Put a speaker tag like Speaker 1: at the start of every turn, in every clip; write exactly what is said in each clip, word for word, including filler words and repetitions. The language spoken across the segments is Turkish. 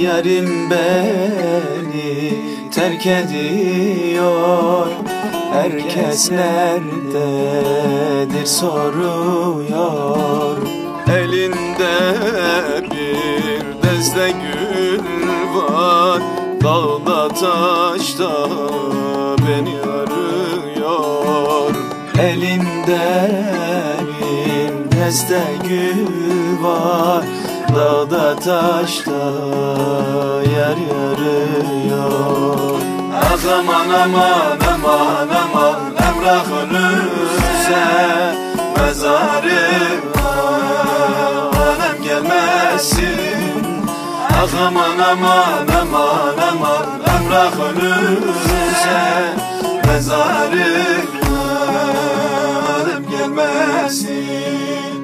Speaker 1: Yarim beni terk ediyor, herkes nerededir soruyor. Elinde bir deste gül var, dağda taşta beni arıyor. Elinde bir deste gül var, dağda taşta yer yarıyor. Aman aman aman aman, emrah ölürse mezarıma alem gelmesin. Aman aman aman aman, emrah ölürse mezarıma alem gelmesin.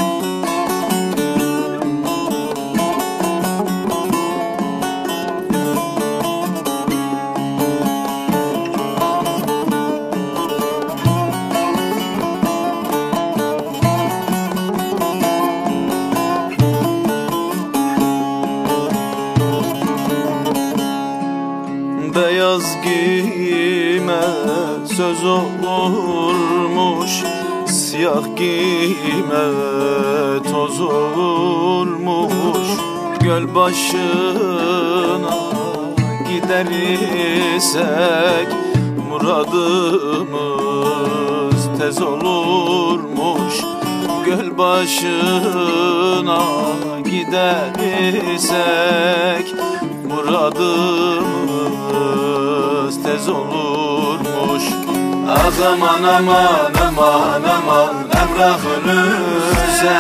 Speaker 1: Beyaz giyime söz olurmuş, siyah giyime toz olurmuş. Göl başına gider isek muradımız tez olurmuş. Göl başına gider isek muradımız tez olurmuş. Aman aman aman aman, emrah ölürse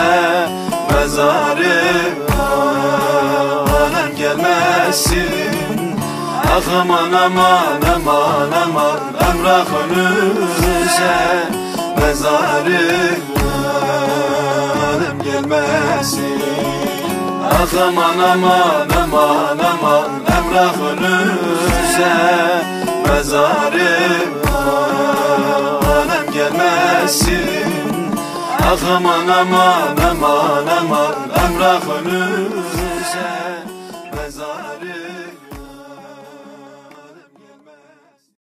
Speaker 1: mezarıma alem gelmesin. Aman aman aman aman, emrah ölürse mezarıma alem gelmesin. Aman aman aman aman, emrah ölürse mezarıma alem gelmesin. Aman aman aman aman, emrah ölürse mezarıma